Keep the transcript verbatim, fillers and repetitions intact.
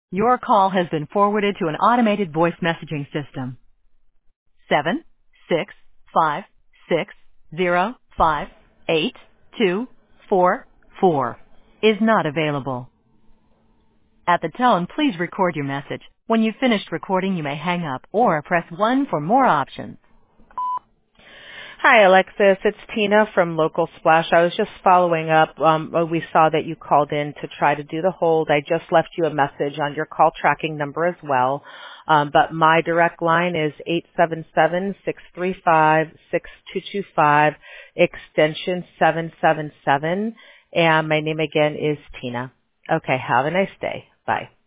Your call has been forwarded to an automated voice messaging system. Seven six five six zero five eight two four four is not available. At the tone, please record your message. When you've finished recording, you may hang up or press one for more options. Hi, Alexis. It's Tina from Local Splash. I was just following up. Um, uh, we saw that you called in to try to do the hold. I just left you a message on your call tracking number as well. Um, but my direct line is eight seven seven, six three five, six two two five, extension seven seven seven. And my name again is Tina. Okay, have a nice day. Bye.